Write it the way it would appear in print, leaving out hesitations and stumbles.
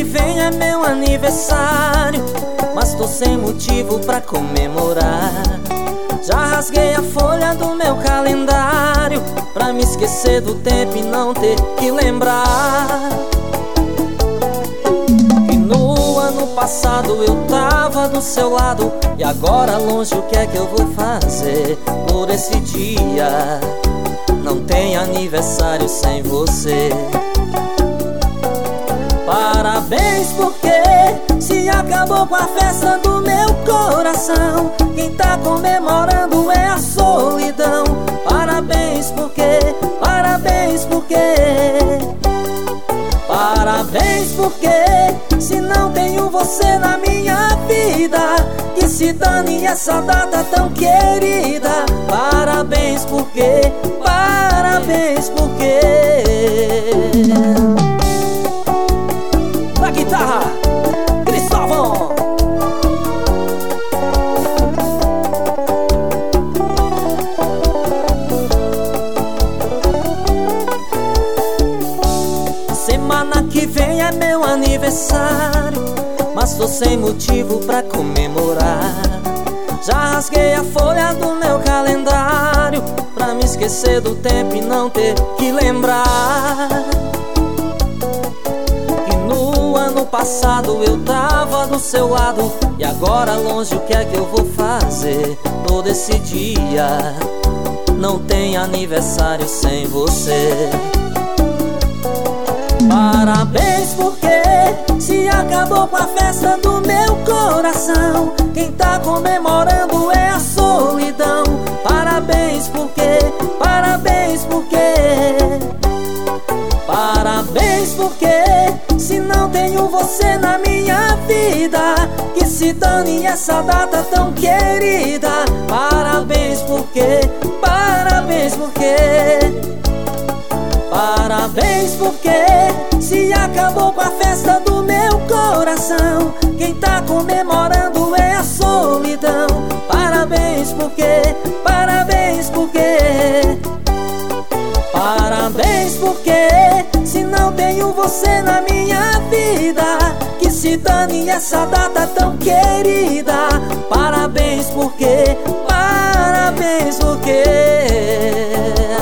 que vem é meu aniversário, mas tô sem motivo pra comemorar. Já rasguei a folha do meu calendário pra me esquecer do tempo e não ter que lembrar que no ano passado eu tava do seu lado, e agora longe, o que é que eu vou fazer por esse dia? Não tem aniversário sem você. Parabéns, porque se acabou com a festa do meu coração, quem tá comemorando é a solidão. Parabéns, porque, parabéns, porque, parabéns, porque se não tenho você na minha vida, que se dane essa data tão querida. Parabéns, porque, parabéns, porque. Na guitarra, Cristóvão. Semana que vem é meu aniversário, mas tô sem motivo pra comemorar. Já rasguei a folha do meu calendário pra me esquecer do tempo e não ter que lembrar que no ano passado eu tava do seu lado, e agora longe, o que é que eu vou fazer todo esse dia? Não tem aniversário sem você. Parabéns, porque se acabou com a festa do meu coração, quem tá comemorando é a solidão. Parabéns, porque, parabéns, porque, parabéns, porque se não tenho você na minha vida, que se dane essa data tão querida. Parabéns, porque, parabéns, porque, parabéns, porque se acabou com a festa do meu coração, quem tá comemorando é a solidão. Parabéns, porque, parabéns, porque, parabéns, porque se não tenho você na minha vida, que se dane essa data tão querida. Parabéns, porque, parabéns, porque.